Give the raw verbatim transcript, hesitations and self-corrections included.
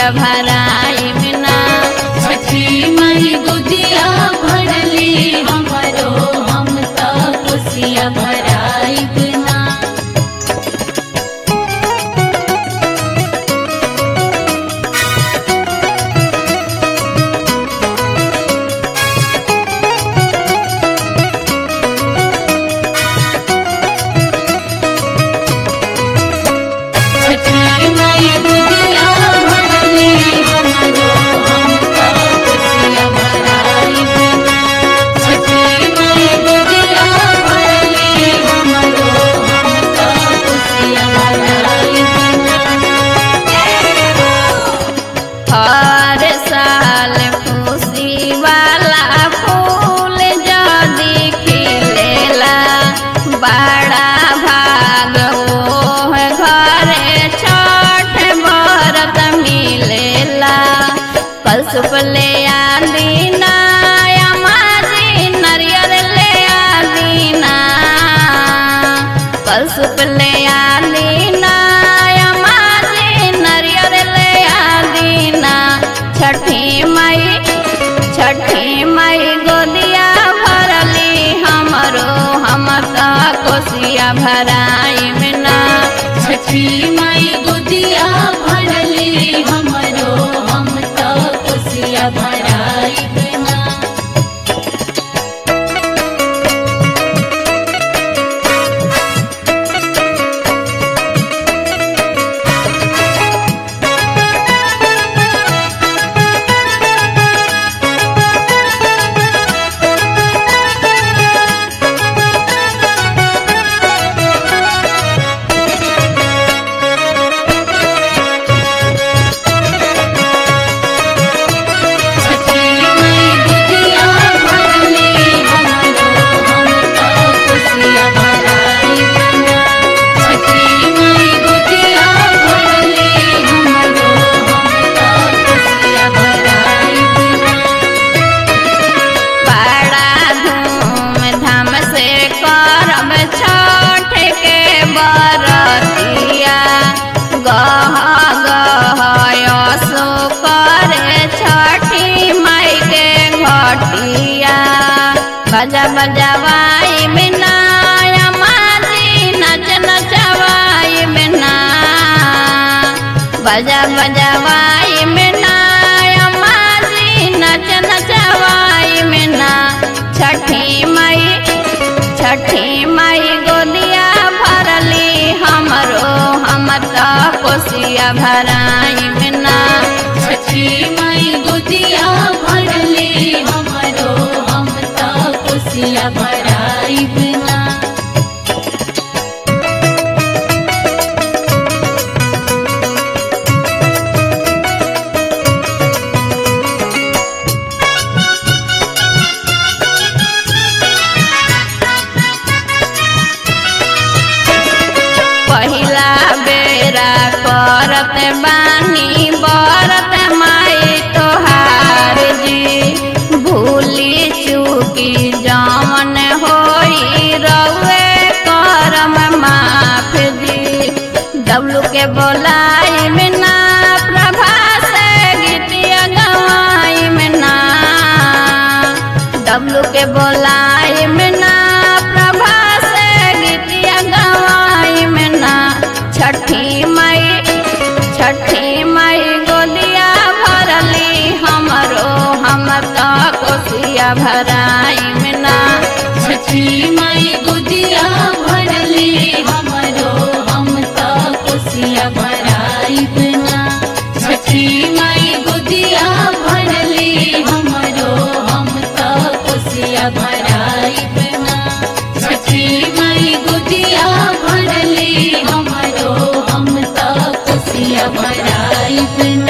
कोसिया भराई बिना। छठी माई गोदिया भरली हमरो हम त कोसिया भराई बिना। हर साल खुशी वाला फूल जदी खिलेला बड़ा भाग ओह घरे छठ व्रत मिलेला। कलशुप ले आदीना माजी नरियर ले आदीना। कलशुप ले आदीना माजी नरियर ले आदीना। छठी माई छठी माई गोदिया भरली हमरो हम त कोसिया भराई बिना। छठी माई गोदिया भरली हमरो हम त कोसिया भराई बिना। बजा बजवाई बिना माजी नच नचवाई बिना। बजा बजवाई बिना माजी नच नचवाई बिना। छठी माई छठी माई गोदिया भरली हमरो हम त कोसिया भराई बिना। छठी माई गोदिया भरली हमरो हम त कोसिया भराई बिना। पहिला बेरा करत बानी बरत माई तोहार जी। भूली चूकी जवन होई रउए करम माफ जी। डब्लू के बोलाई बिना प्रभा से गीतिया गवाई बिना। डब्लू के बोलाई बिना प्रभा से गीतिया गवाई बिना। छठी माई छठी माई गोदिया भरली हमरो हम त कोसिया भराई बिना। छठी माई गोदिया भरली हमरो हम त कोसिया भराई बिना। छठी माई गोदिया भरली हमरो हम त कोसिया भराई बिना। छठी माई गोदिया भरली हमरो हम त कोसिया भराई बिना।